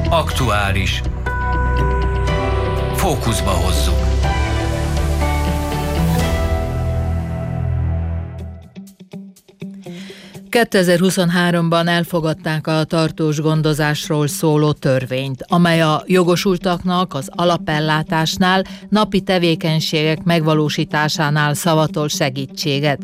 Aktuális. Fókuszba hozzuk. ...2023-ban elfogadták a tartós gondozásról szóló törvényt, amely a jogosultaknak az alapellátásnál, napi tevékenységek megvalósításánál szavatol segítséget.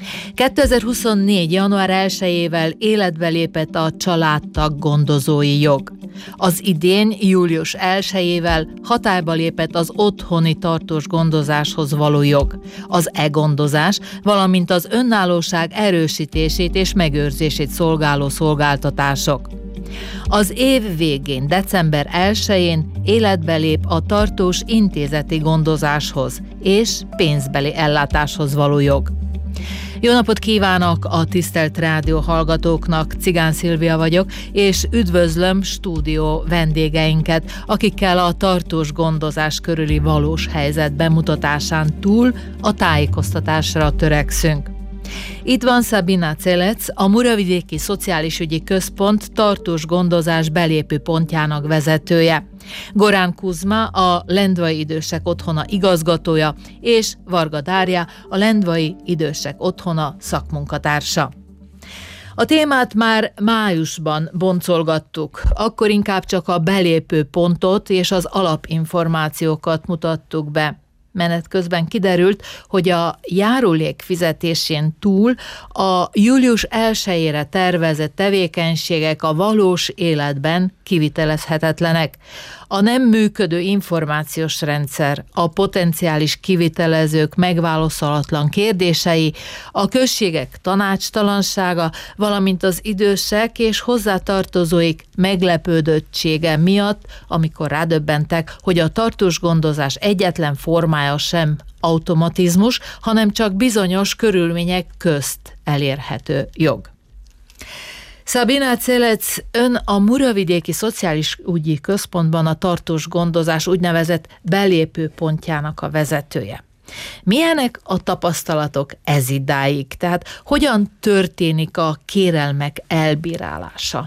2024. január 1-ével életbe lépett a családtag gondozói jog. Az idén, július 1-ével hatályba lépett az otthoni tartós gondozáshoz való jog, az e-gondozás, valamint az önállóság erősítését és megőrzését szolgáló szolgáltatások. Az év végén, december 1-én életbe lép a tartós intézeti gondozáshoz és pénzbeli ellátáshoz való jog. Jó napot kívánok a tisztelt rádió hallgatóknak, Cigán Szilvia vagyok, és üdvözlöm stúdió vendégeinket, akikkel a tartós gondozás körüli valós helyzet bemutatásán túl a tájékoztatásra törekszünk. Itt van Sabina Celec, a Muravidéki Szociális Ügyi Központ tartós gondozás belépő pontjának vezetője, Gorán Kuzma, a Lendvai Idősek Otthona igazgatója, és Varga Dária, a Lendvai Idősek Otthona szakmunkatársa. A témát már májusban boncolgattuk, akkor inkább csak a belépő pontot és az alapinformációkat mutattuk be. Menet közben kiderült, hogy a járulék fizetésén túl a július 1-ére tervezett tevékenységek a valós életben kivitelezhetetlenek. A nem működő információs rendszer, a potenciális kivitelezők megválaszolatlan kérdései, a községek tanácstalansága, valamint az idősek és hozzátartozóik meglepődöttsége miatt, amikor rádöbbentek, hogy a tartós gondozás egyetlen formája sem automatizmus, hanem csak bizonyos körülmények közt elérhető jog. Sabina Celec, ön a Muravidéki Szociális Ügyi Központban a tartós gondozás úgynevezett belépő pontjának a vezetője. Milyenek a tapasztalatok ezidáig? Tehát hogyan történik a kérelmek elbírálása?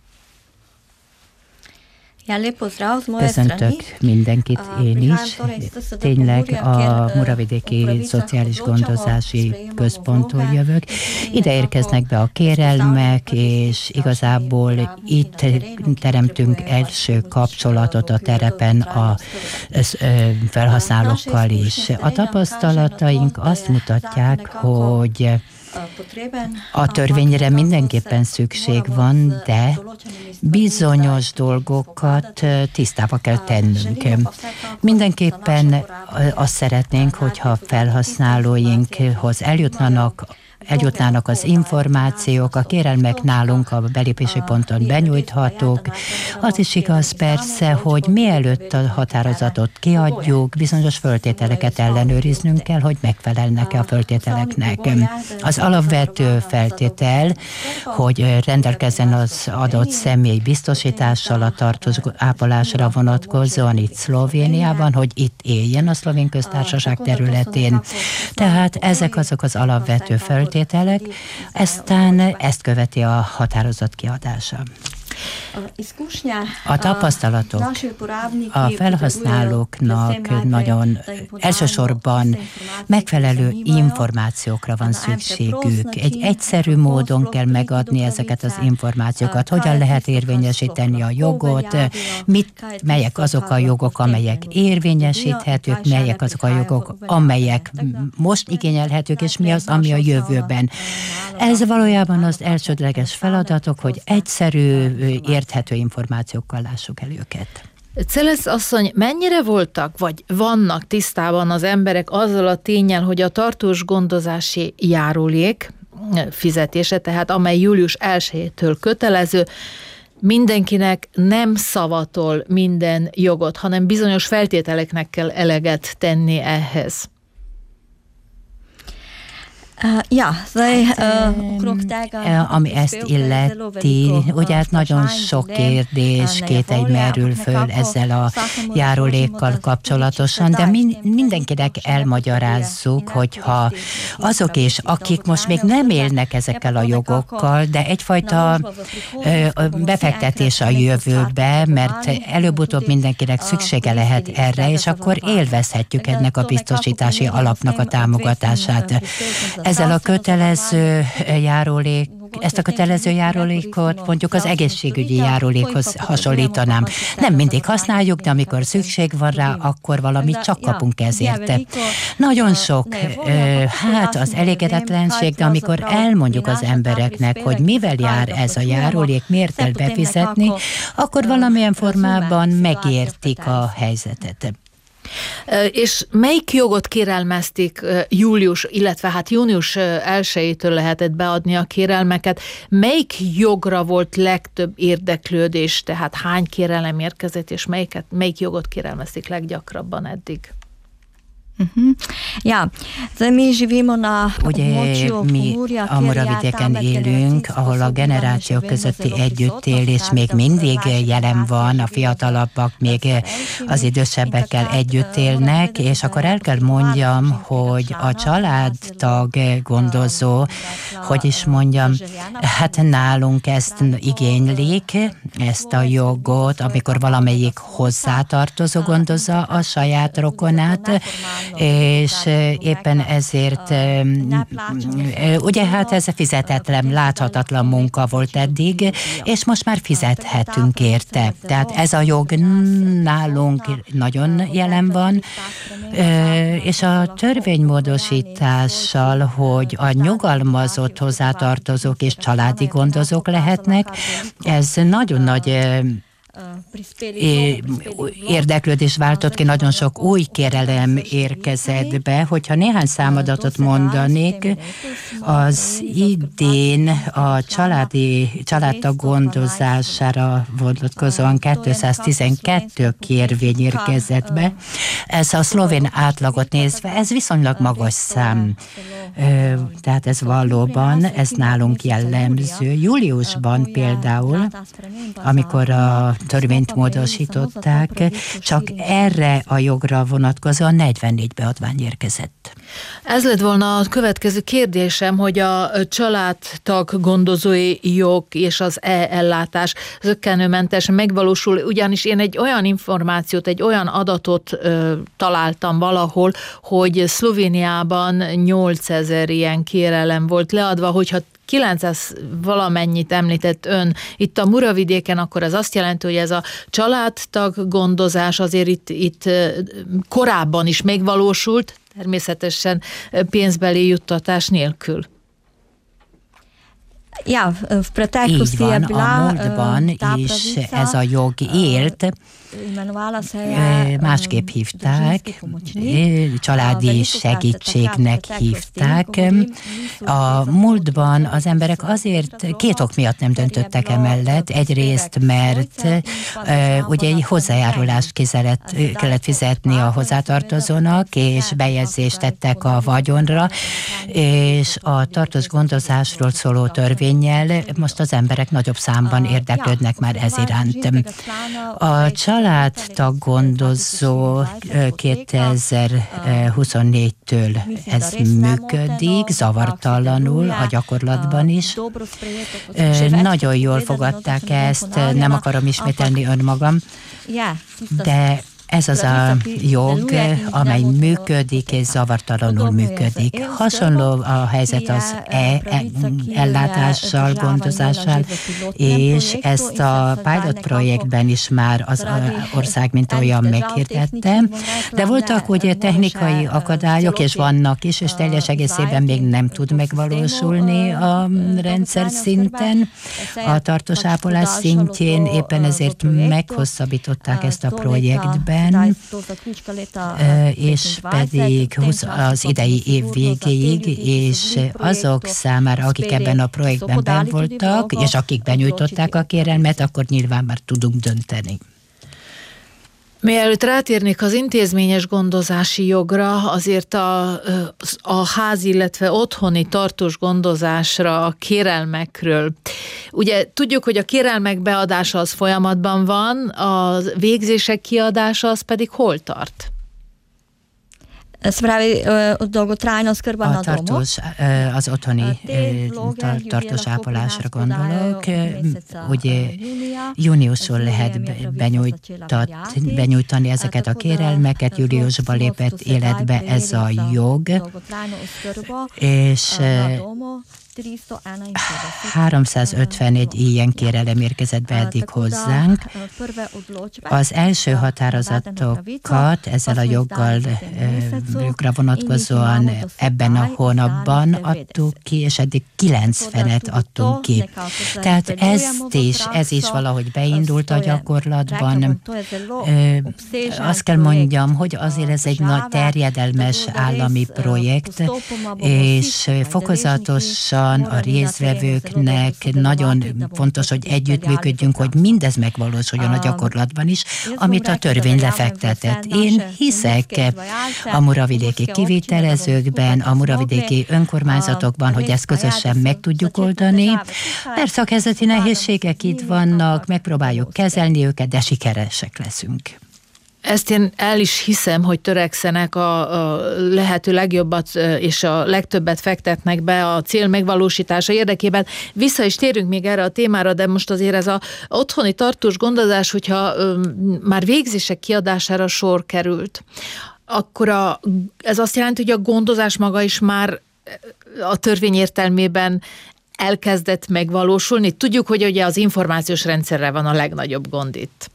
Köszöntök mindenkit, én is. Tényleg a Muravidéki Szociális Gondozási Központtól jövök. Ide érkeznek be a kérelmek, és igazából itt teremtünk első kapcsolatot a terepen a felhasználókkal is. A tapasztalataink azt mutatják, hogy a törvényre mindenképpen szükség van, de bizonyos dolgokat tisztába kell tennünk. Mindenképpen azt szeretnénk, hogyha felhasználóinkhoz eljutnának az információk, a kérelmek nálunk a belépési ponton benyújthatók. Az is igaz persze, hogy mielőtt a határozatot kiadjuk, bizonyos föltételeket ellenőriznünk kell, hogy megfelelnek-e a föltételeknek. Az alapvető feltétel, hogy rendelkezzen az adott személy biztosítással a tartós ápolásra vonatkozóan itt Szlovéniában, hogy itt éljen a Szlovén Köztársaság területén. Tehát ezek azok az alapvető feltételek, aztán ezt követi a határozat kiadása. A tapasztalatok a felhasználóknak nagyon elsősorban megfelelő információkra van szükségük. Egy egyszerű módon kell megadni ezeket az információkat, hogyan lehet érvényesíteni a jogot, melyek azok a jogok, amelyek érvényesíthetők, melyek azok a jogok, amelyek most igényelhetők, és mi az, ami a jövőben. Ez valójában az elsődleges feladatok, hogy egyszerű, érthető információkkal lássuk el őket. Celec asszony, mennyire voltak, vagy vannak tisztában az emberek azzal a ténnyel, hogy a tartós gondozási járulék fizetése, tehát amely július 1-től kötelező, mindenkinek nem szavatol minden jogot, hanem bizonyos feltételeknek kell eleget tenni ehhez? Ami ezt illeti, ugye hát nagyon sok kérdés, kételj merül föl ezzel a járulékkal kapcsolatosan, de mindenkinek elmagyarázzuk, hogyha azok is, akik most még nem élnek ezekkel a jogokkal, de egyfajta befektetés a jövőbe, mert előbb-utóbb mindenkinek szüksége lehet erre, és akkor élvezhetjük ennek a biztosítási alapnak a támogatását. Ezzel a kötelező járulék, ezt a kötelező járulékot mondjuk az egészségügyi járulékhoz hasonlítanám. Nem mindig használjuk, de amikor szükség van rá, akkor valamit csak kapunk ezért. Nagyon sok, az elégedetlenség, de amikor elmondjuk az embereknek, hogy mivel jár ez a járulék, miért kell befizetni, akkor valamilyen formában megértik a helyzetet. És melyik jogot kérelmezték június 1-től lehetett beadni a kérelmeket? Melyik jogra volt legtöbb érdeklődés, tehát hány kérelem érkezett, és melyik jogot kérelmezték leggyakrabban eddig? Ugye mi a Moravidéken élünk, ahol a generációk közötti együttélés még mindig jelen van, a fiatalabbak még az idősebbekkel együtt élnek, és akkor el kell mondjam, hogy a családtag gondozó, hát nálunk ezt igénylik, ezt a jogot, amikor valamelyik hozzátartozó gondozza a saját rokonát, és éppen ezért, ugye hát ez fizetetlen, láthatatlan munka volt eddig, és most már fizethetünk érte. Tehát ez a jog nálunk nagyon jelen van, és a törvénymódosítással, hogy a nyugalmazott hozzátartozók és családi gondozók lehetnek, ez nagyon nagy érdeklődés váltott ki, nagyon sok új kérelem érkezett be. Hogyha néhány számadatot mondanék, az idén a családtag gondozására vonatkozóan 212 kérvény érkezett be. Ez a szlovén átlagot nézve, ez viszonylag magas szám. Tehát ez valóban, ez nálunk jellemző. Júliusban például, amikor a törvényt módosították, csak erre a jogra vonatkozóan 44 beadvány érkezett. Ez lett volna a következő kérdésem, hogy a családtag gondozói jog és az e-ellátás zökkenőmentesen megvalósul, ugyanis én egy olyan információt, egy olyan adatot találtam valahol, hogy Szlovéniában 8000 ilyen kérelem volt leadva, hogyha 900 valamennyit említett ön itt a Muravidéken, akkor ez azt jelenti, hogy ez a családtag gondozás azért itt korábban is megvalósult, természetesen pénzbeli juttatás nélkül. Így van, a múltban is ez a jog élt, másképp hívták, családi segítségnek hívták. A múltban az emberek azért két ok miatt nem döntöttek emellett. Egyrészt, mert ugye egy hozzájárulást kellett fizetni a hozzátartozónak, és bejegyzést tettek a vagyonra, és a tartós gondozásról szóló törvénnyel most az emberek nagyobb számban érdeklődnek már ez iránt. A családtag gondozó 2024-től ez működik, zavartalanul a gyakorlatban is. Nagyon jól fogadták ezt, nem akarom ismételni önmagam, de ez az a jog, amely működik és zavartalanul működik. Hasonló a helyzet az ellátással, gondozással, és ezt a pilot projektben is már az ország mint olyan meghirdette, de voltak ugye technikai akadályok, és vannak is, és teljes egészében még nem tud megvalósulni a rendszer szinten, a tartós ápolás szintjén, éppen ezért meghosszabbították ezt a projektben, és pedig az idei év végéig, és azok számára, akik ebben a projektben benn voltak, és akik benyújtották a kérelmet, akkor nyilván már tudunk dönteni. Mielőtt rátérnék az intézményes gondozási jogra, azért a házi, illetve otthoni tartós gondozásra, a kérelmekről. Ugye tudjuk, hogy a kérelmek beadása az folyamatban van, a végzések kiadása az pedig hol tart? A tartós, az otthoni tartós ápolásra gondolok. Ugye júniusról lehet benyújtani ezeket a kérelmeket, júliusban lépett életbe ez a jog, és 351 ilyen kérelem érkezett be eddig hozzánk. Az első határozatokat ezzel a joggal vonatkozóan ebben a hónapban adtuk ki, és eddig 90-et adtunk ki. Tehát ez is valahogy beindult a gyakorlatban. Azt kell mondjam, hogy azért ez egy nagy terjedelmes állami projekt, és fokozatosan a résztvevőknek nagyon fontos, hogy együttműködjünk, hogy mindez megvalósuljon a gyakorlatban is, amit a törvény lefektetett. Én hiszek a muravidéki kivitelezőkben, a muravidéki önkormányzatokban, hogy ezt közösen meg tudjuk oldani. Persze a kezdeti nehézségek itt vannak, megpróbáljuk kezelni őket, de sikeresek leszünk. Ezt én el is hiszem, hogy törekszenek a lehető legjobbat és a legtöbbet fektetnek be a cél megvalósítása érdekében. Vissza is térünk még erre a témára, de most azért ez az otthoni tartós gondozás, hogyha már végzések kiadására sor került, akkor ez azt jelenti, hogy a gondozás maga is már a törvény értelmében elkezdett megvalósulni. Tudjuk, hogy ugye az információs rendszerre van a legnagyobb gond itt.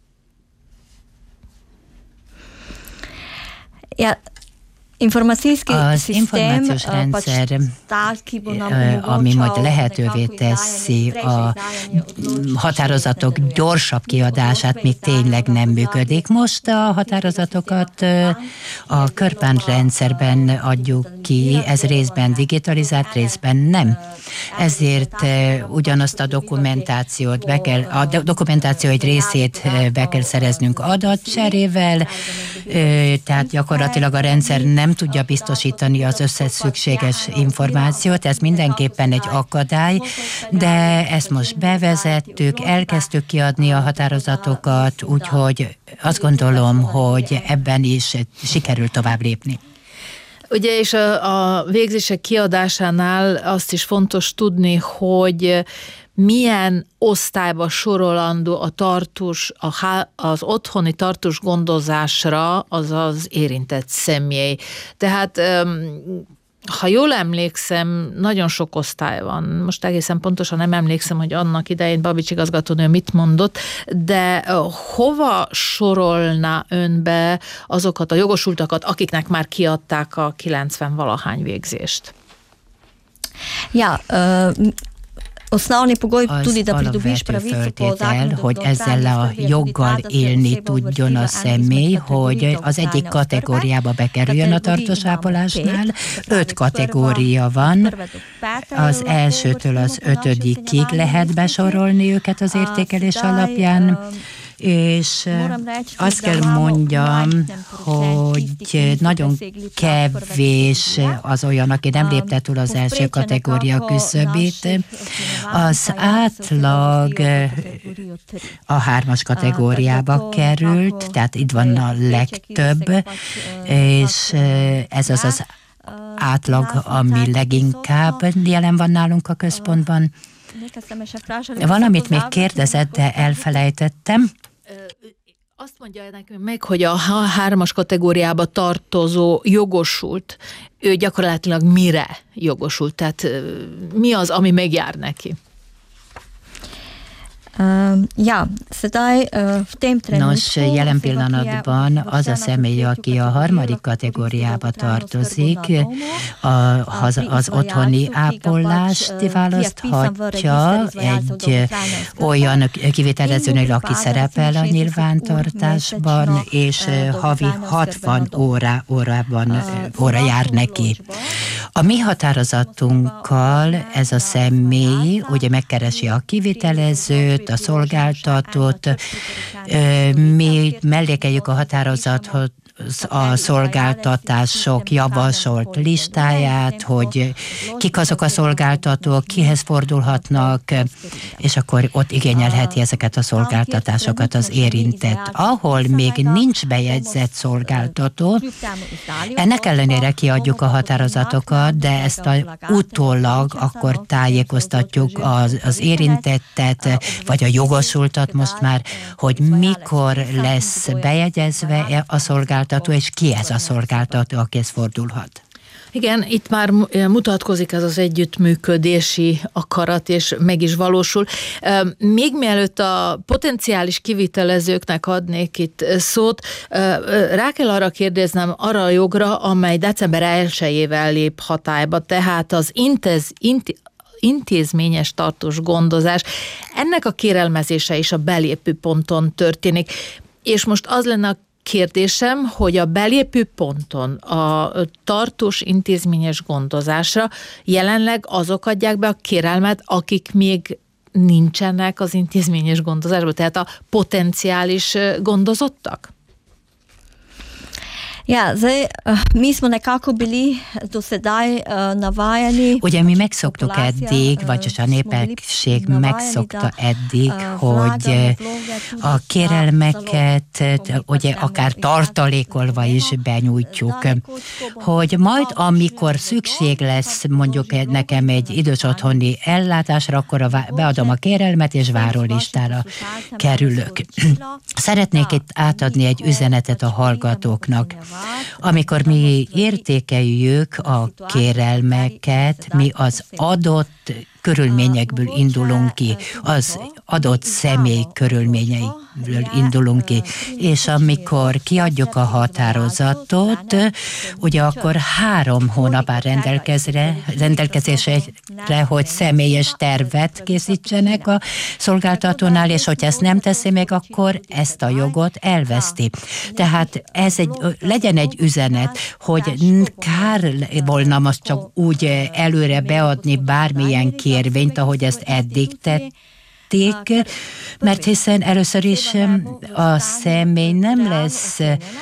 Az információs rendszer, ami majd lehetővé teszi a határozatok gyorsabb kiadását, még tényleg nem működik. Most a határozatokat a Körpán rendszerben adjuk ki, ez részben digitalizált, részben nem. Ezért ugyanazt a dokumentációt a dokumentáció egy részét be kell szereznünk adatcserével, tehát gyakorlatilag a rendszer nem tudja biztosítani az összes szükséges információt, ez mindenképpen egy akadály, de ezt most bevezettük, elkezdtük kiadni a határozatokat, úgyhogy azt gondolom, hogy ebben is sikerült tovább lépni. Ugye, és a végzések kiadásánál azt is fontos tudni, hogy milyen osztályba sorolandó az otthoni tartós gondozásra az érintett személy. Tehát ha jól emlékszem, nagyon sok osztály van. Most egészen pontosan nem emlékszem, hogy annak idején Babics igazgatónő mit mondott, de hova sorolná ön be azokat a jogosultakat, akiknek már kiadták a 90-valahány végzést? Ja, az alapvető feltétel, hogy ezzel a joggal élni tudjon a személy, hogy az egyik kategóriába bekerüljön a tartós ápolásnál. 5 kategória van, az elsőtől az 5-ig lehet besorolni őket az értékelés alapján, és azt kell mondjam, hogy nagyon kevés az olyan, aki nem lépte túl az első kategória küszöbét. Az átlag a 3-as kategóriába került, tehát itt van a legtöbb, és ez az átlag, ami leginkább jelen van nálunk a központban. Valamit még kérdezett, de elfelejtettem. Azt mondja nekünk meg, hogy a 3-as kategóriába tartozó jogosult, ő gyakorlatilag mire jogosult? Tehát mi az, ami megjár neki? Nos, jelen pillanatban az a személy, aki a 3. kategóriába tartozik, az otthoni ápolást választhatja egy olyan kivitelezőnél, aki szerepel a nyilvántartásban, és havi 60 óra jár neki. A mi határozatunkkal ez a személy ugye megkeresi a kivitelezőt, a szolgáltatót, mi mellékeljük a határozathoz a szolgáltatások javasolt listáját, hogy kik azok a szolgáltatók, kihez fordulhatnak, és akkor ott igényelheti ezeket a szolgáltatásokat az érintett. Ahol még nincs bejegyzett szolgáltató, ennek ellenére kiadjuk a határozatokat, de ezt utólag akkor tájékoztatjuk az érintettet, vagy a jogosultat most már, hogy mikor lesz bejegyezve a szolgáltató, és ki ez a szolgáltató, akihez fordulhat. Igen, itt már mutatkozik ez az együttműködési akarat, és meg is valósul. Még mielőtt a potenciális kivitelezőknek adnék itt szót, rá kell arra kérdeznem arra a jogra, amely december 1-ével lép hatályba, tehát az intézményes tartós gondozás. Ennek a kérelmezése is a belépő ponton történik. És most az lenne a kérdésem, hogy a belépő ponton a tartós intézményes gondozásra jelenleg azok adják be a kérelmet, akik még nincsenek az intézményes gondozásban, tehát a potenciális gondozottak? Ja, zdaj, mi smo nekako bili do sedaj navajani. Ugye mi megszoktuk eddig, vagyis a népesség megszokta eddig, hogy a kérelmeket ugye akár tartalékolva is benyújtjuk, hogy majd amikor szükség lesz mondjuk nekem egy idős otthoni ellátásra, akkor beadom a kérelmet és várólistára kerülök. Szeretnék itt átadni egy üzenetet a hallgatóknak. Amikor mi értékeljük a kérelmeket, mi az adott körülményekből indulunk ki, az adott személy körülményeiből indulunk ki, és amikor kiadjuk a határozatot, ugye akkor 3 hónap áll rendelkezésre, hogy személyes tervet készítsenek a szolgáltatónál, és hogyha ezt nem teszi meg, akkor ezt a jogot elveszti. Tehát legyen egy üzenet, hogy kár volna most csak úgy előre beadni bármilyen kérvényt, ahogy ezt eddig tették, mert hiszen először is a személy nem lesz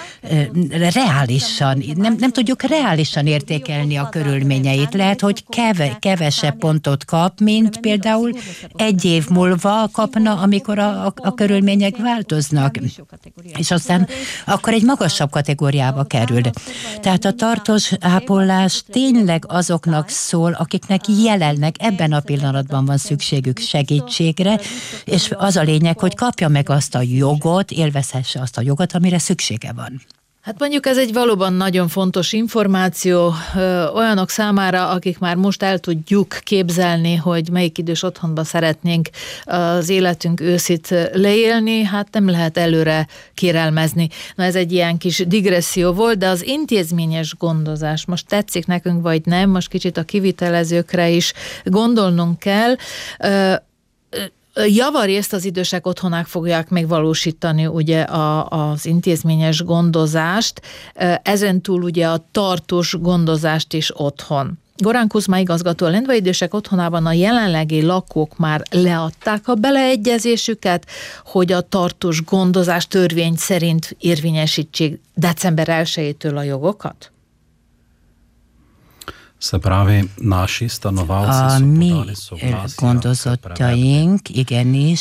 reálisan, nem tudjuk reálisan értékelni a körülményeit. Lehet, hogy kevesebb pontot kap, mint például 1 év múlva kapna, amikor a körülmények változnak. És aztán akkor egy magasabb kategóriába kerül. Tehát a tartós ápolás tényleg azoknak szól, akiknek jelenleg ebben a pillanatban van szükségük segítségre, és az a lényeg, hogy kapja meg azt a jogot, élvezhesse azt a jogot, amire szüksége van. Hát mondjuk ez egy valóban nagyon fontos információ olyanok számára, akik már most el tudjuk képzelni, hogy melyik idős otthonba szeretnénk az életünk őszét leélni, hát nem lehet előre kérelmezni. Na ez egy ilyen kis digresszió volt, de az intézményes gondozás most tetszik nekünk, vagy nem, most kicsit a kivitelezőkre is gondolnunk kell. Javarészt az idősek otthonák fogják megvalósítani ugye az intézményes gondozást, ezentúl ugye a tartós gondozást is otthon. Gorán Kuzma igazgató, a Lendvai Idősek Otthonában a jelenlegi lakók már leadták a beleegyezésüket, hogy a tartós gondozás törvény szerint érvényesítsék december 1-től a jogokat? A mi gondozottaink igenis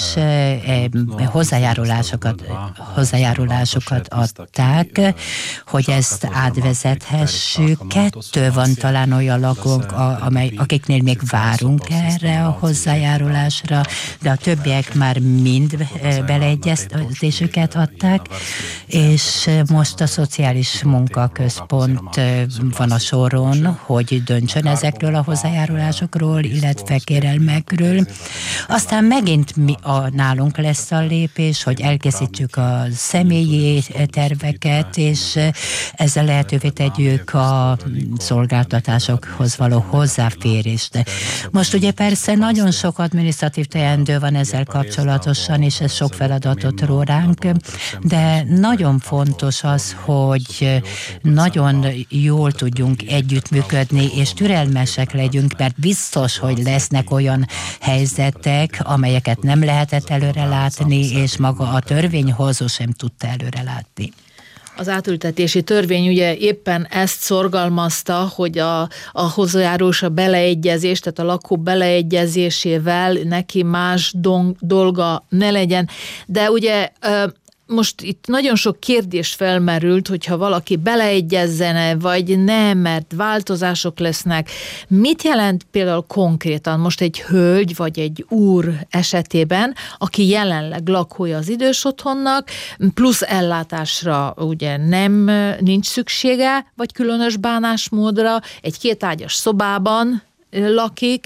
hozzájárulásokat adták, hogy ezt átvezethessük. 2 van talán olyan lakónk, akiknél még várunk erre a hozzájárulásra, de a többiek már mind beleegyezésüket adták, és most a Szociális Munkaközpont van a soron, hogy döntsön ezekről a hozzájárulásokról, illetve kérelmekről. Aztán megint nálunk lesz a lépés, hogy elkészítsük a személyi terveket, és ezzel lehetővé tegyük a szolgáltatásokhoz való hozzáférést. Most ugye persze nagyon sok adminisztratív teendő van ezzel kapcsolatosan, és ez sok feladatot ró ránk, de nagyon fontos az, hogy nagyon jól tudjunk együttműködni, és türelmesek legyünk, mert biztos, hogy lesznek olyan helyzetek, amelyeket nem lehetett előre látni, és maga a törvényhozó sem tudta előre látni. Az átültetési törvény ugye éppen ezt szorgalmazta, hogy a hozzájárulós a beleegyezés, tehát a lakó beleegyezésével neki más dolga ne legyen. De ugye most itt nagyon sok kérdés felmerült, hogyha valaki beleegyezzene, vagy nem, mert változások lesznek. Mit jelent például konkrétan most egy hölgy, vagy egy úr esetében, aki jelenleg lakója az idős otthonnak, plusz ellátásra ugye nincs szüksége, vagy különös bánásmódra, egy kétágyas szobában lakik.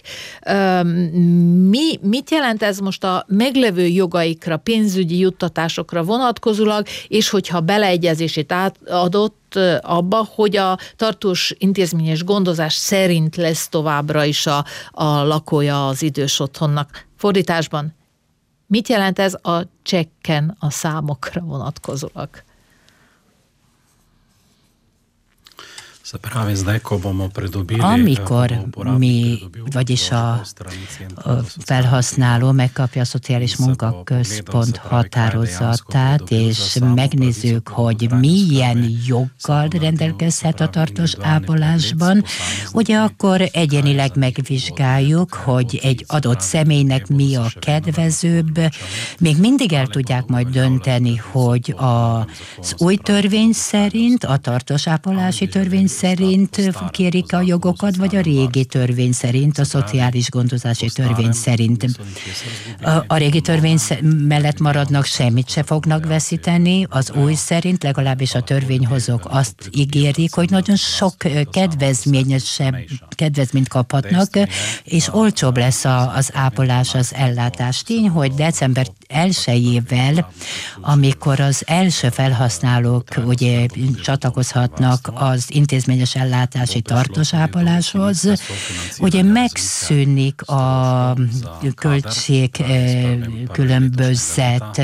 Mit jelent ez most a meglevő jogaikra, pénzügyi juttatásokra vonatkozólag, és hogyha beleegyezését adott abba, hogy a tartós intézményes gondozás szerint lesz továbbra is a lakója az idős otthonnak. Fordításban, mit jelent ez a csekken a számokra vonatkozólag? Amikor mi, vagyis a felhasználó megkapja a Szociális Munkaközpont határozatát, és megnézzük, hogy milyen joggal rendelkezhet a tartós ápolásban, ugye akkor egyénileg megvizsgáljuk, hogy egy adott személynek mi a kedvezőbb. Még mindig el tudják majd dönteni, hogy az új törvény szerint, a tartós ápolási törvény szerint kérik a jogokat, vagy a régi törvény szerint, a szociális gondozási törvény szerint. A régi törvény mellett maradnak, semmit se fognak veszíteni, az új szerint legalábbis a törvényhozók azt ígérik, hogy nagyon sok kedvezményt kaphatnak, és olcsóbb lesz az ápolás, az ellátás. Tény, hogy december 1-ével, amikor az első felhasználók ugye csatlakozhatnak az intézményes ellátási tartós ápoláshoz, ugye megszűnik a költség különbözet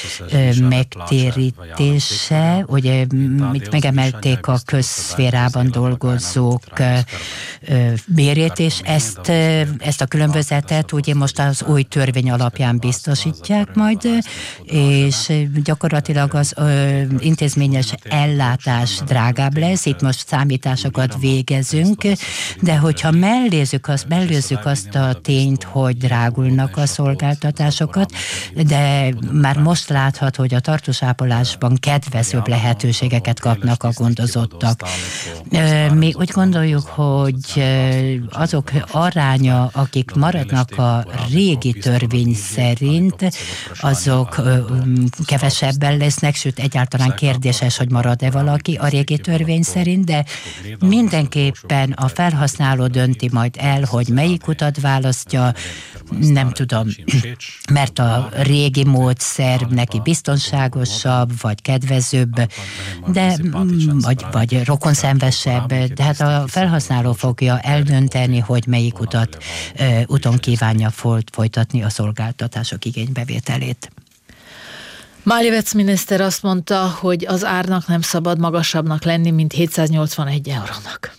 megtérítése, ugye itt megemelték a közszférában dolgozók bérét, és ezt a különbözetet ugye most az új törvény alapján biztosítják majd, és gyakorlatilag az intézményes ellátás drágább lesz, itt most számításokat végezünk, de hogyha mellőzzük azt a tényt, hogy drágulnak a szolgáltatásokat, de már most látható, hogy a tartós ápolásban kedvezőbb lehetőségeket kapnak a gondozottak. Mi úgy gondoljuk, hogy azok aránya, akik maradnak a régi törvény szerint, azok kevesebben lesznek, sőt egyáltalán kérdéses, hogy marad-e valaki a régi törvény szerint, de mindenképpen a felhasználó dönti majd el, hogy melyik utat választja, nem tudom, mert a régi módszer neki biztonságosabb, vagy kedvezőbb, de vagy rokonszenvesebb, de hát a felhasználó fogja eldönteni, hogy melyik úton kívánja folytatni a szolgáltatások igénybevételét. Máljevec miniszter azt mondta, hogy az árnak nem szabad magasabbnak lenni, mint 781 eurónak.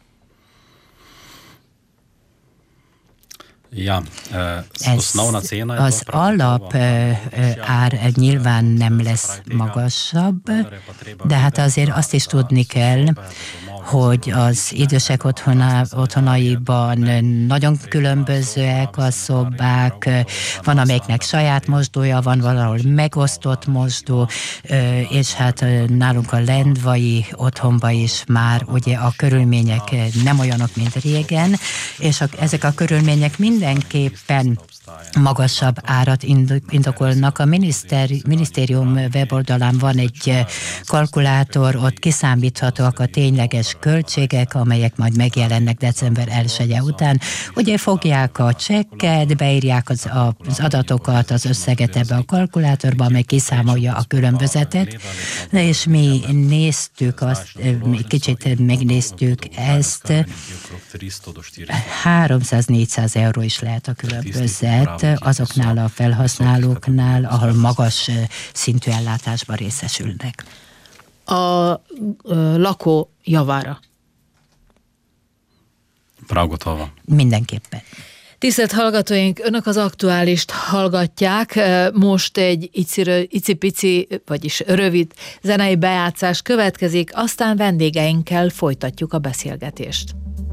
Az alap ár nyilván nem lesz magasabb, de hát azért azt is tudni kell, hogy az idősek otthonaiban nagyon különbözőek a szobák, van amelyiknek saját mosdója, van valahol megosztott mosdó, és hát nálunk a lendvai otthonban is már ugye a körülmények nem olyanok, mint régen, és ezek a körülmények mindenképpen magasabb árat indokolnak. A minisztérium weboldalán van egy kalkulátor, ott kiszámíthatóak a tényleges költségek, amelyek majd megjelennek december 1-e után. Ugye fogják a csekket, beírják az adatokat, az összeget ebbe a kalkulátorba, amely kiszámolja a különbözetet, és mi néztük kicsit megnéztük ezt, 300-400 euró is lehet a különbözet azoknál a felhasználóknál, ahol magas szintű ellátásban részesülnek. A lakó javára. Prav Mindenképpen. Tisztelt hallgatóink, önök az Aktuálist hallgatják. Most egy icipici, vagyis rövid zenei bejátszás következik, aztán vendégeinkkel folytatjuk a beszélgetést.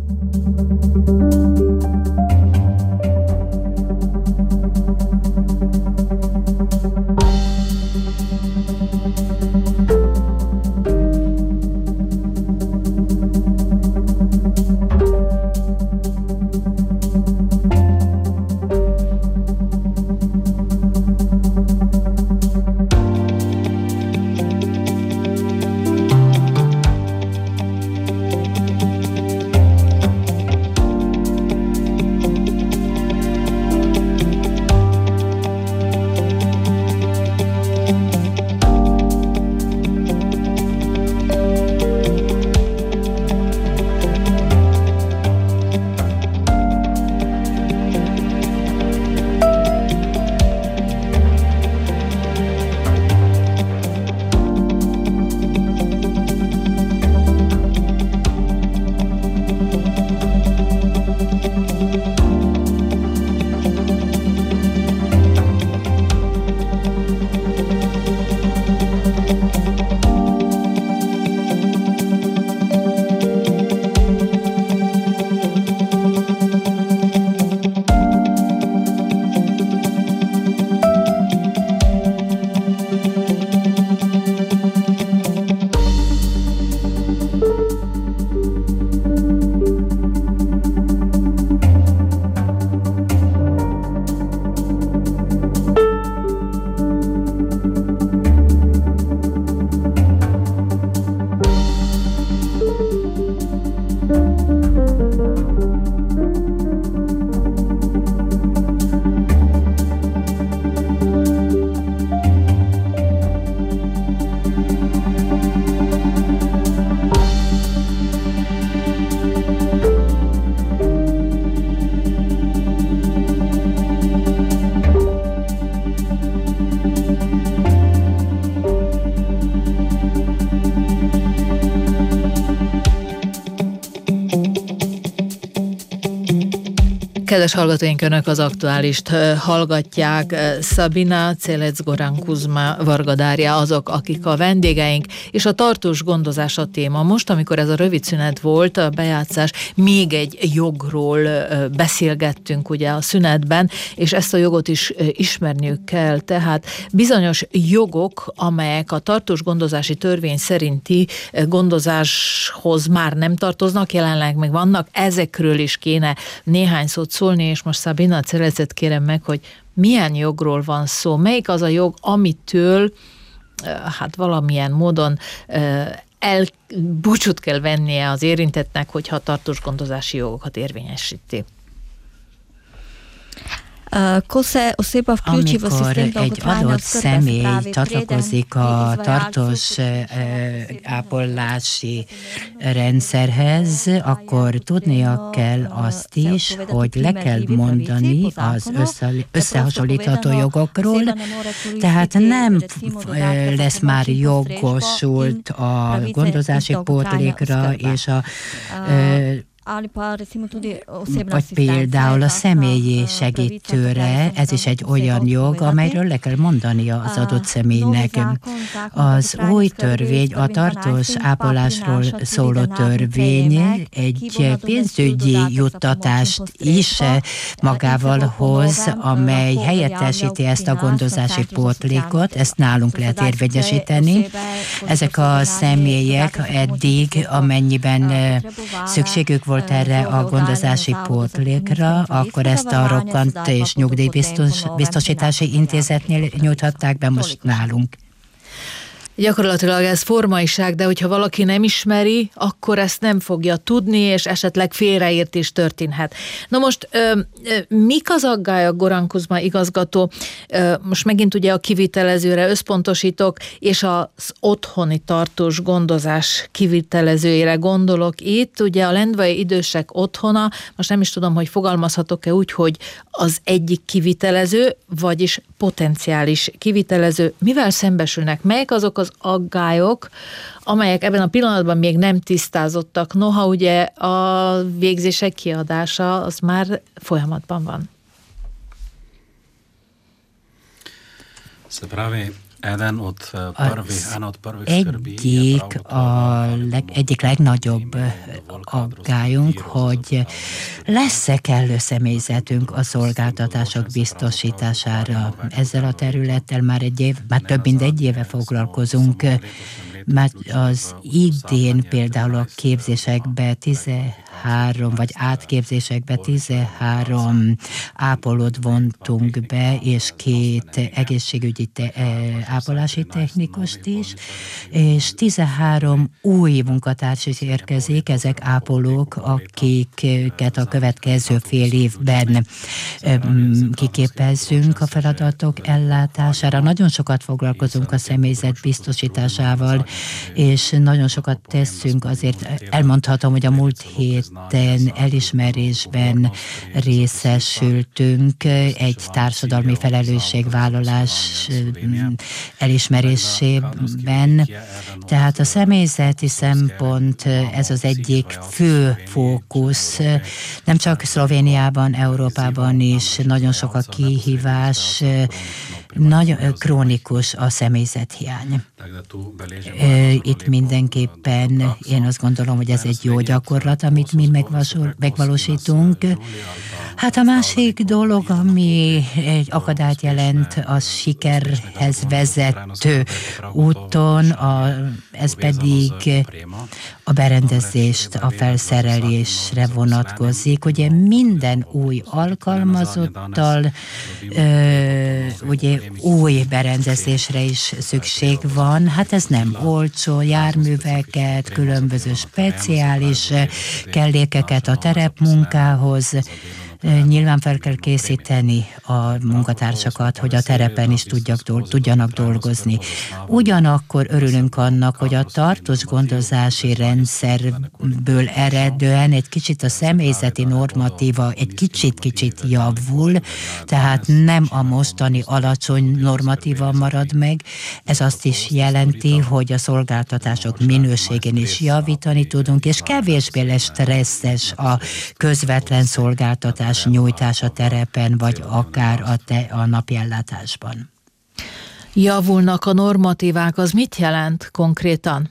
Kedves hallgatóink, önök az Aktuálist hallgatják. Szabina, Celec, Goran Kuzma, Varga Dária azok, akik a vendégeink, és a tartós gondozás a téma. Most, amikor ez a rövid szünet volt, a bejátszás, még egy jogról beszélgettünk ugye a szünetben, és ezt a jogot is ismerniük kell. Tehát bizonyos jogok, amelyek a tartós gondozási törvény szerinti gondozáshoz már nem tartoznak, jelenleg meg vannak, ezekről is kéne néhány szót szólni, és most Szabina Celecet kérem meg, hogy milyen jogról van szó, melyik az a jog, amitől hát valamilyen módon búcsút kell vennie az érintettnek, hogyha tartós gondozási jogokat érvényesíti. Amikor egy adott személy csatlakozik a tartós ápolási rendszerhez, akkor tudnia kell azt is, hogy le kell mondani az összehasonlítható jogokról, tehát nem lesz már jogosult a gondozási pótlékra és a vagy például a személyi segítőre, ez is egy olyan jog, amelyről le kell mondania az adott személynek. Az új törvény, a tartós ápolásról szóló törvény egy pénzügyi juttatást is magával hoz, amely helyettesíti ezt a gondozási pótlékot, ezt nálunk lehet érvényesíteni. Ezek a személyek eddig, amennyiben szükségük volt erre a gondozási pótlékra, akkor ezt a rokkant és nyugdíjbiztosítási intézetnél nyújthatták be, most nálunk. Gyakorlatilag ez formaiság, de hogyha valaki nem ismeri, akkor ezt nem fogja tudni, és esetleg félreértés történhet. Na most, mik az aggályok, Goran Kuzma igazgató? Most megint ugye a kivitelezőre összpontosítok, és az otthoni tartós gondozás kivitelezőjére gondolok itt. Ugye a lendvai idősek otthona, most nem is tudom, hogy fogalmazhatok-e úgy, hogy az egyik kivitelező, vagyis potenciális kivitelező mivel szembesülnek? Melyek azok az aggályok, amelyek ebben a pillanatban még nem tisztázottak, noha ugye a végzések kiadása az már folyamatban van? Egyik legnagyobb aggályunk, hogy lesz-e kellő személyzetünk a szolgáltatások biztosítására. Ezzel a területtel már több mint egy éve foglalkozunk, mert az idén például a képzésekbe 13, vagy átképzésekbe 13 ápolót vontunk be, és 2 egészségügyi ápolási technikust is, és 13 új munkatárs is érkezik, ezek ápolók, akiket a következő fél évben kiképezzünk a feladatok ellátására. Nagyon sokat foglalkozunk a személyzet biztosításával, és nagyon sokat teszünk, azért elmondhatom, hogy a múlt héten elismerésben részesültünk egy társadalmi felelősségvállalás elismerésében. Tehát a személyzeti szempont, ez az egyik fő fókusz. Nem csak Szlovéniában, Európában is nagyon sok a kihívás, nagyon krónikus a személyzethiány. Itt mindenképpen én azt gondolom, hogy ez egy jó gyakorlat, amit mi megvalósítunk. Hát a másik dolog, ami egy akadályt jelent a sikerhez vezető úton, ez pedig a berendezést, a felszerelésre vonatkozik. Ugye minden új alkalmazottal ugye új berendezésre is szükség van. Hát ez nem olcsó, járműveket, különböző speciális kellékeket a terepmunkához. Nyilván fel kell készíteni a munkatársakat, hogy a terepen is tudjanak dolgozni. Ugyanakkor örülünk annak, hogy a tartós gondozási rendszerből eredően egy kicsit a személyzeti normatíva egy kicsit javul, tehát nem a mostani alacsony normatíva marad meg. Ez azt is jelenti, hogy a szolgáltatások minőségén is javítani tudunk, és kevésbé lesz stresszes a közvetlen szolgáltatás nyújtás a terepen, vagy akár a napi ellátásban. Javulnak a normatívák, az mit jelent konkrétan?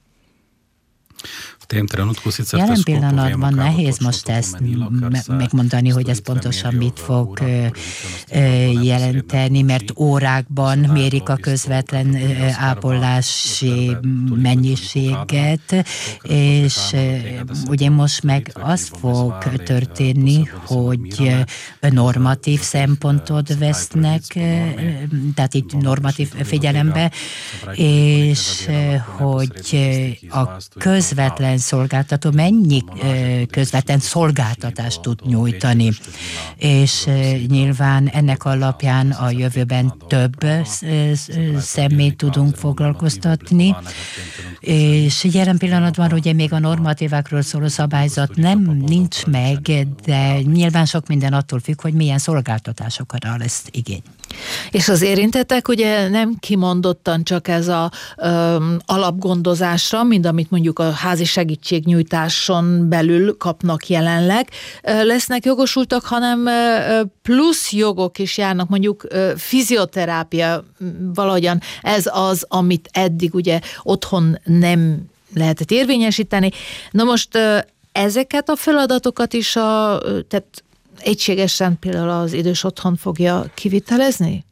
Jelen pillanatban nehéz most ezt megmondani, hogy ez pontosan mit fog jelenteni, mert órákban mérik a közvetlen ápolási mennyiséget, és ugye most meg az fog történni, hogy normatív szempontot vesznek, tehát így normatív figyelembe, és hogy a közvetlen szolgáltató mennyi közvetlen szolgáltatást tud nyújtani. És nyilván ennek alapján a jövőben több személyt tudunk foglalkoztatni, és jelen pillanatban ugye még a normatívákról szóló szabályzat nincs meg, de nyilván sok minden attól függ, hogy milyen szolgáltatásokra lesz igény. És az érintettek ugye nem kimondottan csak ez a alapgondozásra, mint amit mondjuk a házi segítségnyújtáson belül kapnak jelenleg, lesznek jogosultak, hanem plusz jogok is járnak, mondjuk fizioterápia, valahogyan ez az, amit eddig ugye otthon nem lehetett érvényesíteni. Na most ezeket a feladatokat is tehát egységesen például az idős otthon fogja kivitelezni?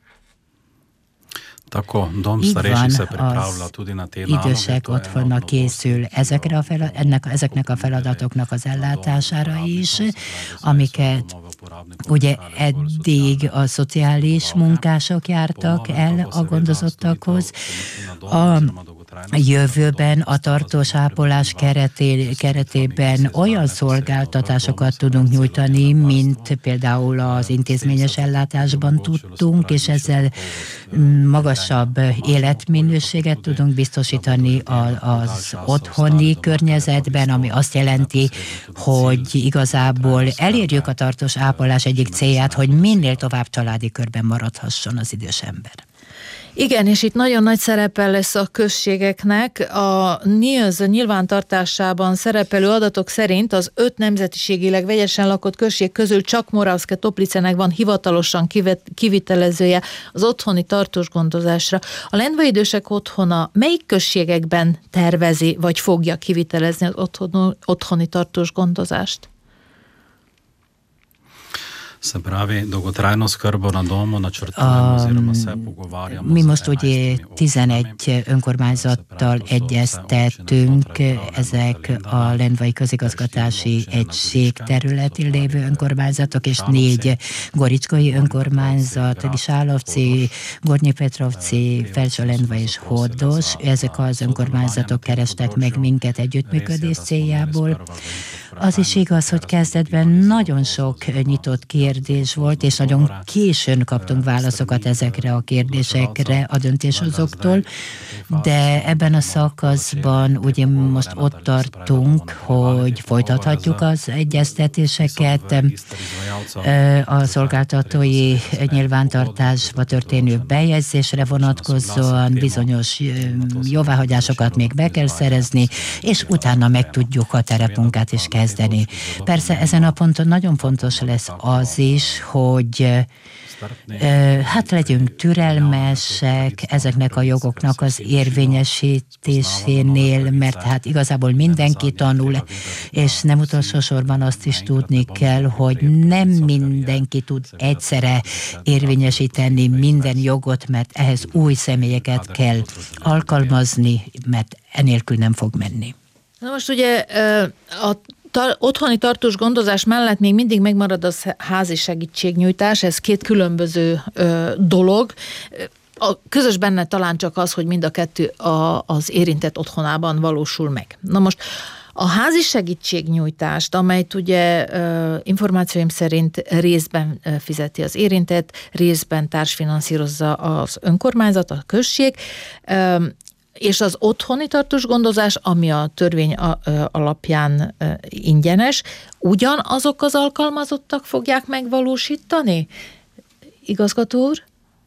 Így van, az idősek otthonnak készül ezeknek a feladatoknak az ellátására is, amiket ugye eddig a szociális munkások jártak el a gondozottakhoz. jövőben a tartós ápolás keretében olyan szolgáltatásokat tudunk nyújtani, mint például az intézményes ellátásban tudtunk, és ezzel magasabb életminőséget tudunk biztosítani az otthoni környezetben, ami azt jelenti, hogy igazából elérjük a tartós ápolás egyik célját, hogy minél tovább családi körben maradhasson az idős ember. Igen, és itt nagyon nagy szerepe lesz a községeknek. A NILS nyilvántartásában szerepelő adatok szerint az 5 nemzetiségileg vegyesen lakott község közül csak Moravske Toplicenek van hivatalosan kivitelezője az otthoni tartós gondozásra. A Lendvai idősek otthona melyik községekben tervezi, vagy fogja kivitelezni az otthoni tartós gondozást? Mi most ugye 11 önkormányzattal egyeztettünk, ezek a Lendvai közigazgatási egység területén lévő önkormányzatok, és 4 goricskai önkormányzat, Lisálovci, Gornyi Petrovci, Felső-Lendva és Hordos. Ezek az önkormányzatok kerestek meg minket együttműködés céljából. Az is igaz, hogy kezdetben nagyon sok nyitott kérdés volt, és nagyon későn kaptunk válaszokat ezekre a kérdésekre a döntéshozóktól, de ebben a szakaszban ugye most ott tartunk, hogy folytathatjuk az egyeztetéseket, a szolgáltatói nyilvántartásba történő bejegyzésre vonatkozóan bizonyos jóváhagyásokat még be kell szerezni, és utána meg tudjuk a terepmunkát is kezdeni. Persze ezen a ponton nagyon fontos lesz az is, hogy hát legyünk türelmesek ezeknek a jogoknak az érvényesítésénél, mert hát igazából mindenki tanul, és nem utolsó sorban azt is tudni kell, hogy nem mindenki tud egyszerre érvényesíteni minden jogot, mert ehhez új személyeket kell alkalmazni, mert enélkül nem fog menni. Na most ugye a otthoni tartós gondozás mellett még mindig megmarad az házi segítségnyújtás, ez 2 különböző dolog. A közös benne talán csak az, hogy mind a 2 az érintett otthonában valósul meg. Na most a házi segítségnyújtást, amelyet ugye információim szerint részben fizeti az érintett, részben társfinanszírozza az önkormányzat, a község, és az otthoni tartós gondozás, ami a törvény alapján ingyenes, ugyanazok az alkalmazottak fogják megvalósítani? Igazgató úr?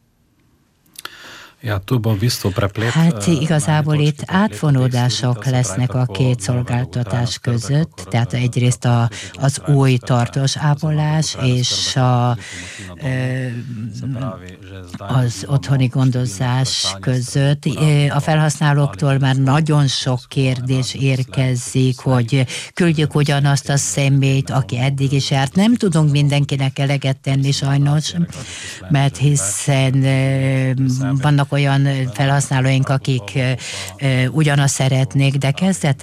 Hát igazából itt átfonódások lesznek a 2 szolgáltatás között, tehát egyrészt az új tartós ápolás és az otthoni gondozás között. A felhasználóktól már nagyon sok kérdés érkezik, hogy küldjük ugyanazt a személyt, aki eddig is járt. Nem tudunk mindenkinek eleget tenni sajnos, mert hiszen vannak olyan felhasználóink, akik ugyanazt szeretnék, de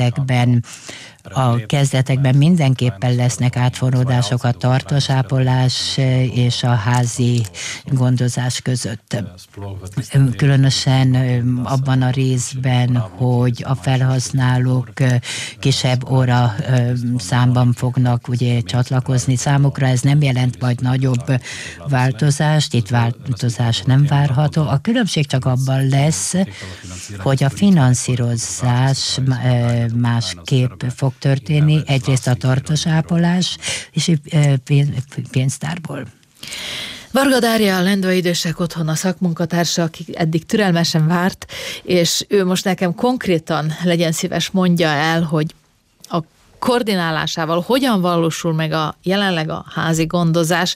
kezdetekben mindenképpen lesznek átfonódások a tartós ápolás és a házi gondozás között. Különösen abban a részben, hogy a felhasználók kisebb óra számban fognak ugye csatlakozni. Számukra ez nem jelent majd nagyobb változást, itt változás nem várható. A különbség csak abban lesz, hogy a finanszírozás másképp fog történni, egyrészt a tartós ápolás és pénztárból. Varga Dária, a Lendvai idősek otthona szakmunkatársa, aki eddig türelmesen várt, és ő most nekem konkrétan legyen szíves mondja el, hogy a koordinálásával hogyan valósul meg jelenleg a házi gondozás.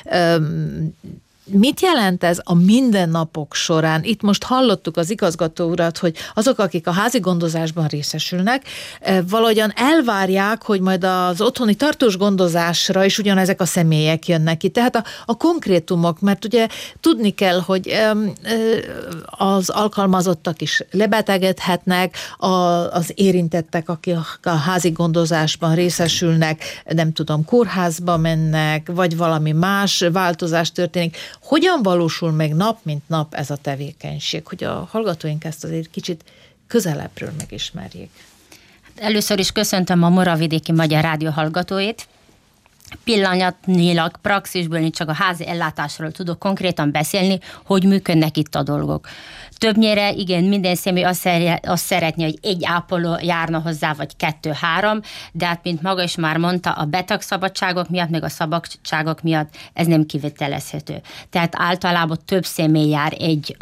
Mit jelent ez a mindennapok során? Itt most hallottuk az igazgató urat, hogy azok, akik a házi gondozásban részesülnek, valahogyan elvárják, hogy majd az otthoni tartós gondozásra is ugyanezek a személyek jönnek ki. Tehát a konkrétumok, mert ugye tudni kell, hogy az alkalmazottak is lebetegedhetnek, az érintettek, akik a házi gondozásban részesülnek, nem tudom, kórházba mennek, vagy valami más változás történik. Hogyan valósul meg nap mint nap ez a tevékenység, hogy a hallgatóink ezt azért kicsit közelebbről megismerjék. Először is köszöntöm a Moravidéki Magyar Rádió hallgatóit. Pillanatnyilag praxisből csak a házi ellátásról tudok konkrétan beszélni, hogy működnek itt a dolgok. Többnyire igen, minden személy azt szeretné, hogy egy ápoló járna hozzá, vagy 2-3, de hát, mint maga is már mondta, a betegszabadságok miatt, meg a szabadságok miatt ez nem kivitelezhető. Tehát általában több személy jár egy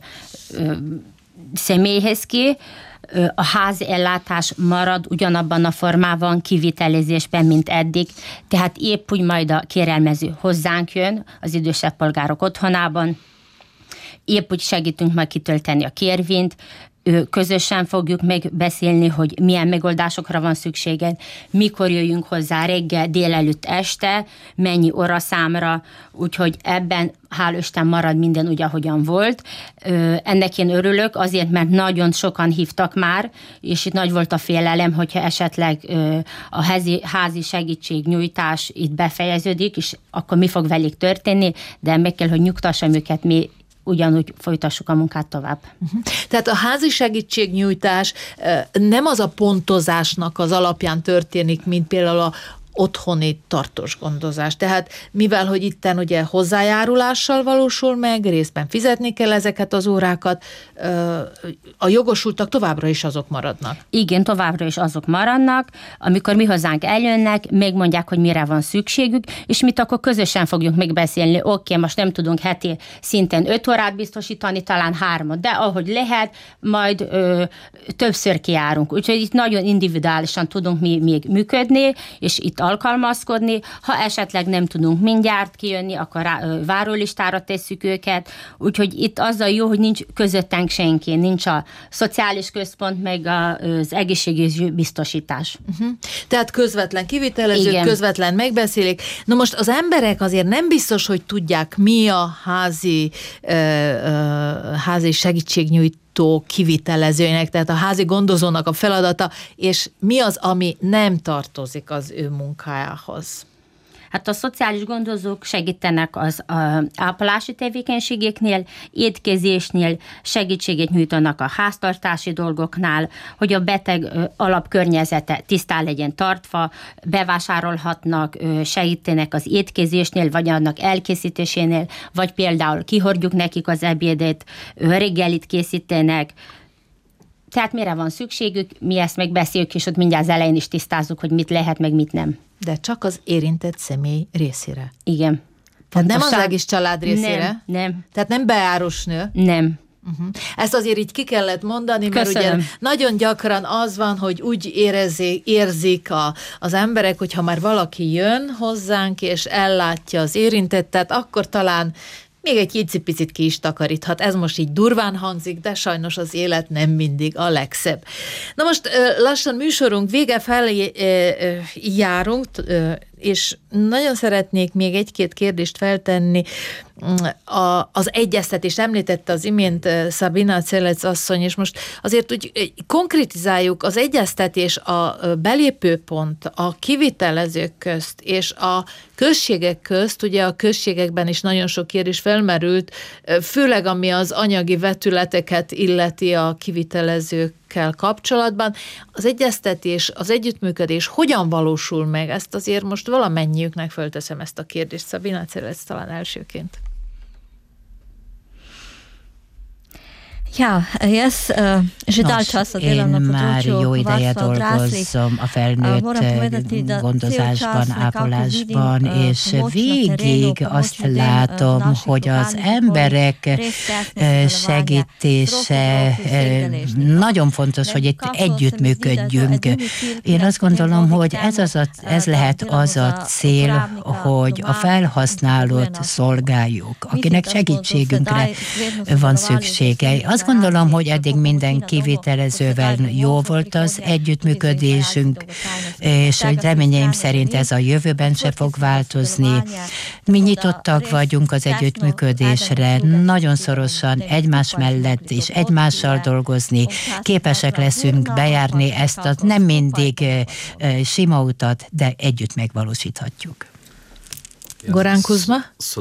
személyhez ki, a házi ellátás marad ugyanabban a formában, kivitelezésben, mint eddig, tehát épp úgy majd a kérelmező hozzánk jön az idősebb polgárok otthonában, épp úgy segítünk majd kitölteni a kérvényt, közösen fogjuk megbeszélni, hogy milyen megoldásokra van szüksége, mikor jöjjünk hozzá reggel, délelőtt, este, mennyi óraszámra, úgyhogy ebben hál' Isten marad minden úgy, ahogyan volt. Ennek én örülök, azért, mert nagyon sokan hívtak már, és itt nagy volt a félelem, hogyha esetleg a házi segítségnyújtás itt befejeződik, és akkor mi fog velük történni, de meg kell, hogy nyugtassam őket, mi ugyanúgy folytassuk a munkát tovább. Tehát a házi segítségnyújtás nem az a pontozásnak az alapján történik, mint például a otthoni tartós gondozás. Tehát mivel, hogy itten ugye hozzájárulással valósul meg, részben fizetni kell ezeket az órákat, a jogosultak továbbra is azok maradnak. Igen, továbbra is azok maradnak. Amikor mi hozzánk eljönnek, megmondják, hogy mire van szükségük, és mit akkor közösen fogjuk megbeszélni. Oké, most nem tudunk heti szinten 5 órát biztosítani, talán 3, de ahogy lehet, majd többször kijárunk. Úgyhogy itt nagyon individuálisan tudunk mi még működni, és itt alkalmazkodni. Ha esetleg nem tudunk mindjárt kijönni, akkor várólistára tesszük őket. Úgyhogy itt az a jó, hogy nincs közöttünk senki, nincs a szociális központ, meg az egészségügyi biztosítás. Tehát közvetlen kivitelezők, igen, közvetlen megbeszélik. Na most az emberek azért nem biztos, hogy tudják, mi a házi segítségnyújtó kivitelezőnek, tehát a házi gondozónak a feladata, és mi az, ami nem tartozik az ő munkájához. Hát a szociális gondozók segítenek az ápolási tevékenységeknél, étkezésnél, segítséget nyújtanak a háztartási dolgoknál, hogy a beteg alapkörnyezete tisztán legyen tartva, bevásárolhatnak, segítenek az étkezésnél, vagy annak elkészítésénél, vagy például kihordjuk nekik az ebédet, reggelit készítenek. Tehát mire van szükségük, mi ezt megbeszéljük, és ott mindjárt az elején is tisztázzuk, hogy mit lehet, meg mit nem. De csak az érintett személy részére. Igen. Tehát nem az egész család részére? Nem. Tehát nem bejáros nő? Nem. Ezt azért így ki kellett mondani, mert ugye nagyon gyakran az van, hogy úgy érzik az emberek, hogyha már valaki jön hozzánk, és ellátja az érintettet, akkor talán még egy icipicit ki is takaríthat. Ez most így durván hangzik, de sajnos az élet nem mindig a legszebb. Na most lassan műsorunk vége felé járunk, és nagyon szeretnék még egy-két kérdést feltenni. Az egyeztetést említette az imént Szabina Celec asszony, és most azért úgy konkrétizáljuk az egyeztetés, a belépőpont a kivitelezők közt és a községek közt, ugye a községekben is nagyon sok kérdés felmerült, főleg ami az anyagi vetületeket illeti a kivitelezőkkel kapcsolatban. Az egyeztetés, az együttműködés hogyan valósul meg? Ezt azért most valamennyiüknek fölteszem ezt a kérdést. Szabina Celec talán elsőként. Ja, én már jó ideje dolgozom a felnőtt gondozásban, ápolásban, és végig azt látom, hogy az emberek segítése nagyon fontos, hogy itt együttműködjünk. Én azt gondolom, hogy ez lehet az a cél, hogy a felhasználót szolgáljuk, akinek segítségünkre van szüksége. Azt gondolom, hogy eddig minden kivitelezővel jó volt az együttműködésünk, és hogy reményeim szerint ez a jövőben se fog változni. Mi nyitottak vagyunk az együttműködésre, nagyon szorosan egymás mellett és egymással dolgozni, képesek leszünk bejárni ezt a nem mindig sima utat, de együtt megvalósíthatjuk. Goran Kuzma?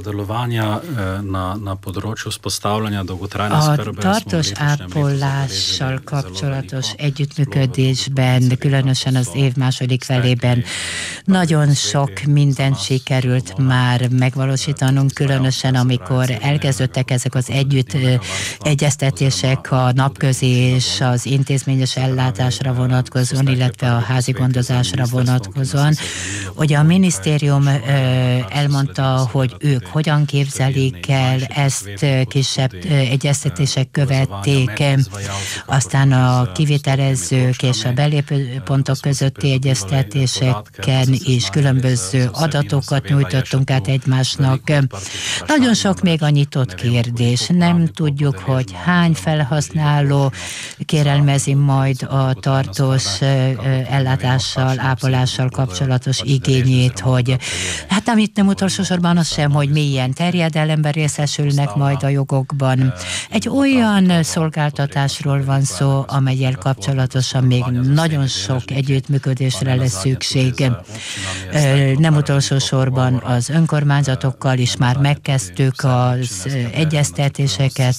A tartós ápolással kapcsolatos együttműködésben, különösen az év második felében nagyon sok mindent sikerült már megvalósítanunk, különösen amikor elkezdődtek ezek az egyeztetések a napközi és az intézményes ellátásra vonatkozóan, illetve a házi gondozásra vonatkozóan. Ugye a minisztérium elmondta, hogy ők hogyan képzelik el, ezt kisebb egyeztetések követték, aztán a kivitelezők és a belépőpontok közötti egyeztetéseken is különböző adatokat nyújtottunk át egymásnak. Nagyon sok még a nyitott kérdés. Nem tudjuk, hogy hány felhasználó kérelmezi majd a tartós ellátással, ápolással kapcsolatos igényét, hogy hát amit nem utolsó sorban az sem, hogy milyen terjedelemben részesülnek majd a jogokban. Egy olyan szolgáltatásról van szó, amellyel kapcsolatosan még nagyon sok együttműködésre lesz szükség. Nem utolsó sorban az önkormányzatokkal is már megkezdtük az egyeztetéseket,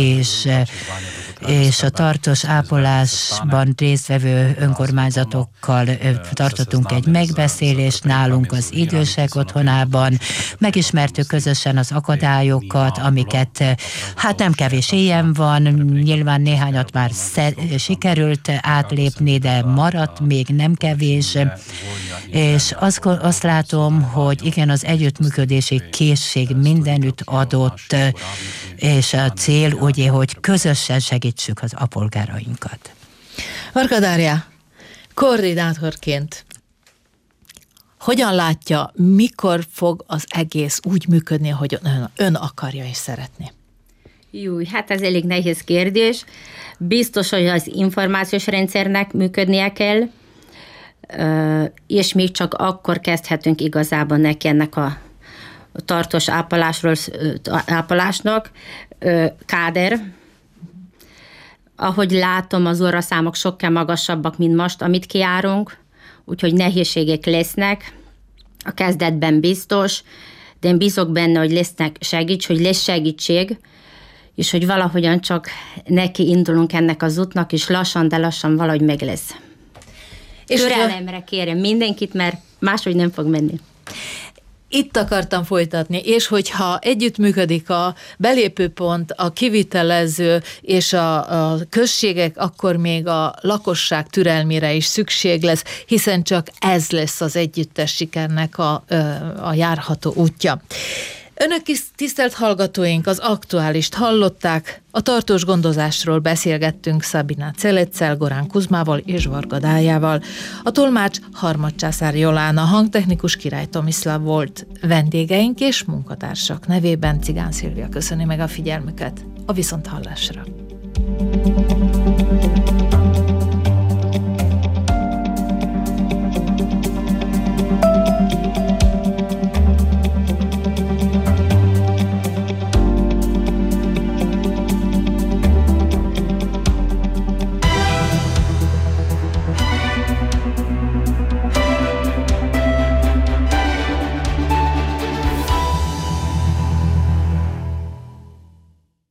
és a tartós ápolásban résztvevő önkormányzatokkal tartottunk egy megbeszélést nálunk az idősek otthonában, megismertük közösen az akadályokat, amiket hát nem kevés ilyen van, nyilván néhányat már sikerült átlépni, de maradt még nem kevés, és azt látom, hogy igen, az együttműködési készség mindenütt adott, és a cél ugye, hogy közösen segítsük az apolgárainkat. Varga Dária, koordinátorként hogyan látja, mikor fog az egész úgy működni, hogy ön akarja és szeretné? Jó, hát ez elég nehéz kérdés. Biztos, hogy az információs rendszernek működnie kell, és még csak akkor kezdhetünk igazából neki ennek a tartós ápolásnak. Káder. Ahogy látom, az óraszámok sokkal magasabbak, mint most, amit kijárunk, úgyhogy nehézségek lesznek. A kezdetben biztos, de én bízok benne, hogy lesz segítség, és hogy valahogyan csak neki indulunk ennek az útnak, és lassan, de lassan valahogy meg lesz. És türelemre kérem mindenkit, mert máshogy nem fog menni. Itt akartam folytatni, és hogyha együttműködik a belépőpont, a kivitelező és a községek, akkor még a lakosság türelmére is szükség lesz, hiszen csak ez lesz az együttes sikernek a járható útja. Önök tisztelt hallgatóink, az aktuálist hallották, a tartós gondozásról beszélgettünk Szabina Celecel, Goran Kuzmával és Varga Dáriával. A tolmács Harmadcsászár Jolán, a hangtechnikus Király Tomislav volt. Vendégeink és munkatársak nevében Cigán Szilvia köszöni meg a figyelmüket. A viszonthallásra!